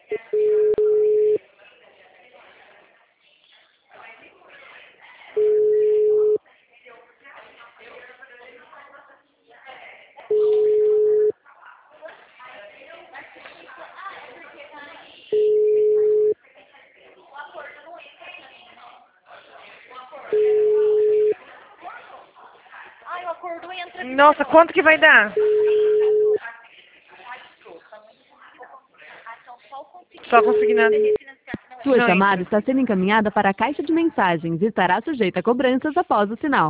Nossa, quanto que vai dar? Só consegui nada. Sua chamada está sendo encaminhada para a caixa de mensagens e estará sujeita a cobranças após o sinal.